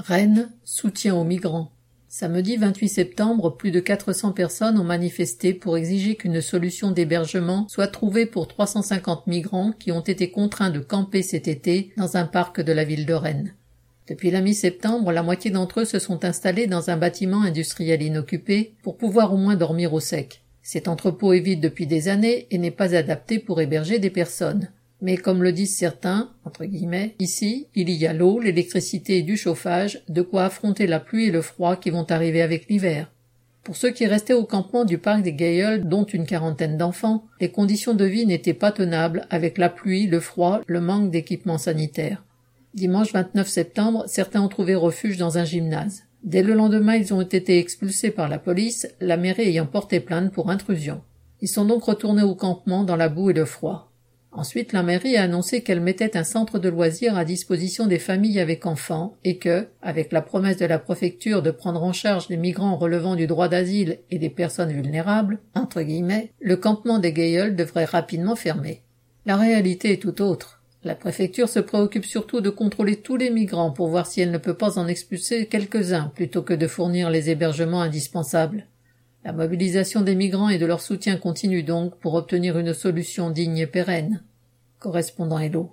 Rennes, soutien aux migrants. Samedi 28 septembre, plus de 400 personnes ont manifesté pour exiger qu'une solution d'hébergement soit trouvée pour 350 migrants qui ont été contraints de camper cet été dans un parc de la ville de Rennes. Depuis la mi-septembre, la moitié d'entre eux se sont installés dans un bâtiment industriel inoccupé pour pouvoir au moins dormir au sec. Cet entrepôt est vide depuis des années et n'est pas adapté pour héberger des personnes. Mais comme le disent certains, entre guillemets, ici, il y a l'eau, l'électricité et du chauffage, de quoi affronter la pluie et le froid qui vont arriver avec l'hiver. Pour ceux qui restaient au campement du parc des Gailleuls, dont une quarantaine d'enfants, les conditions de vie n'étaient pas tenables avec la pluie, le froid, le manque d'équipements sanitaires. Dimanche 29 septembre, certains ont trouvé refuge dans un gymnase. Dès le lendemain, ils ont été expulsés par la police, la mairie ayant porté plainte pour intrusion. Ils sont donc retournés au campement dans la boue et le froid. Ensuite, la mairie a annoncé qu'elle mettait un centre de loisirs à disposition des familles avec enfants et que, avec la promesse de la préfecture de prendre en charge les migrants relevant du droit d'asile et des personnes vulnérables, entre guillemets, le campement des Gailleuls devrait rapidement fermer. La réalité est tout autre. La préfecture se préoccupe surtout de contrôler tous les migrants pour voir si elle ne peut pas en expulser quelques-uns plutôt que de fournir les hébergements indispensables. La mobilisation des migrants et de leur soutien continue donc pour obtenir une solution digne et pérenne. Correspondant Hello.